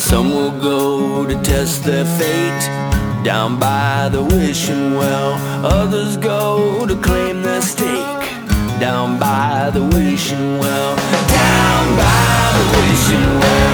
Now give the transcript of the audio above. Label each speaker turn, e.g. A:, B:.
A: Some will go to test their fate down by the wishing well. Others go to claim their stake down by the wishing well. Down by the wishing well.